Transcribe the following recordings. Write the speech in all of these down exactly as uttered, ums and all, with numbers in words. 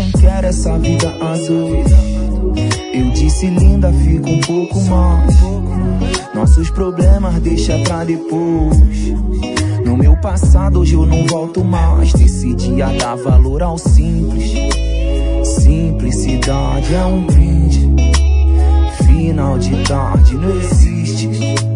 também quero essa vida azul. Eu disse linda, fica um pouco mais. Nossos problemas deixa pra depois. No meu passado hoje eu não volto mais. Decidi a dar valor ao simples. Simplicidade é um brinde. Final de tarde não existe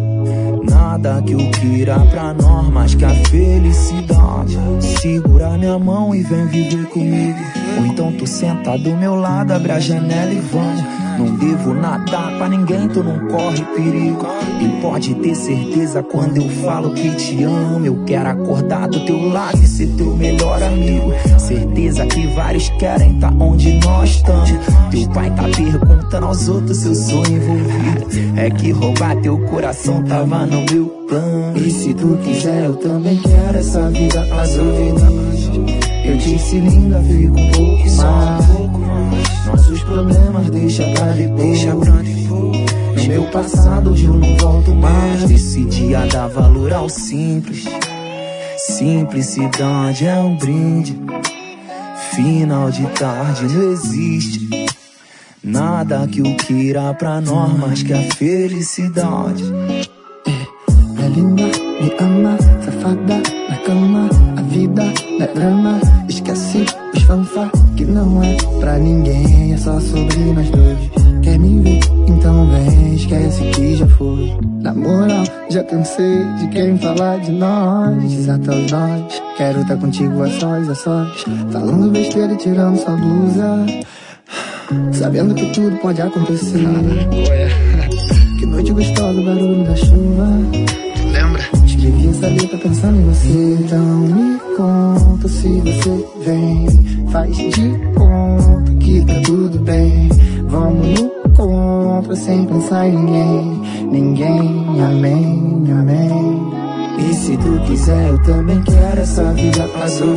nada que eu queira pra nós mais que a felicidade. Segura minha mão e vem viver comigo. Ou então tu senta do meu lado, abre a janela e vamos. Não devo nada pra ninguém, tu não corre perigo. E pode ter certeza quando eu falo que te amo. Eu quero acordar do teu lado e ser teu melhor amigo. Certeza que vários querem tá onde nós estamos. Teu pai tá perguntando aos outros se eu sou envolvido. É que roubar teu coração tava no meu plano. E se tu quiser eu também quero essa vida azul. Eu disse linda, fica um pouco mais. Nossos problemas deixa pra depois. No meu passado hoje eu não volto mais. Decidi a dar valor ao simples. Simplicidade é um brinde. Final de tarde não existe nada que eu queira pra nós mais que a felicidade. É linda, me ama, safada, na cama. A vida não é drama, esquece os fanfá que não é pra ninguém, é só sobre nós dois. Quer me ver? Então vem, esquece que já foi. Na moral, já cansei de quem falar de nós. Desata os nós, quero tá contigo a sós, a sós. Falando besteira e tirando sua blusa, sabendo que tudo pode acontecer. Que noite gostosa, o barulho da chuva. Lembra? Escrevi essa letra pensando em você. Então me conta se você vem. Faz de conta que tá tudo bem. Vamos no contra sem pensar em ninguém. Ninguém, amém, amém. E se tu quiser eu também quero essa vida azul.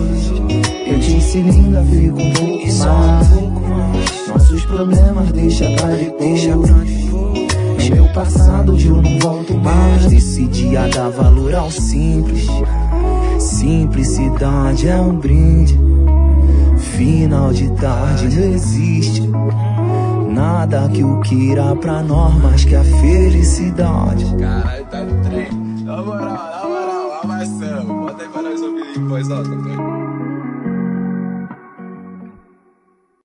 Eu disse linda, fica um pouco mais. Nossos problemas deixa pra depois. No meu passado hoje eu não volto mais. Decidi a dar valor ao simples. Simplicidade é um brinde. Final de tarde não existe nada que eu queira pra nós mais que a felicidade. Caralho, tá no trem. Na moral, na moral, amassamos. Bota aí pra nós ouvir, pois ó.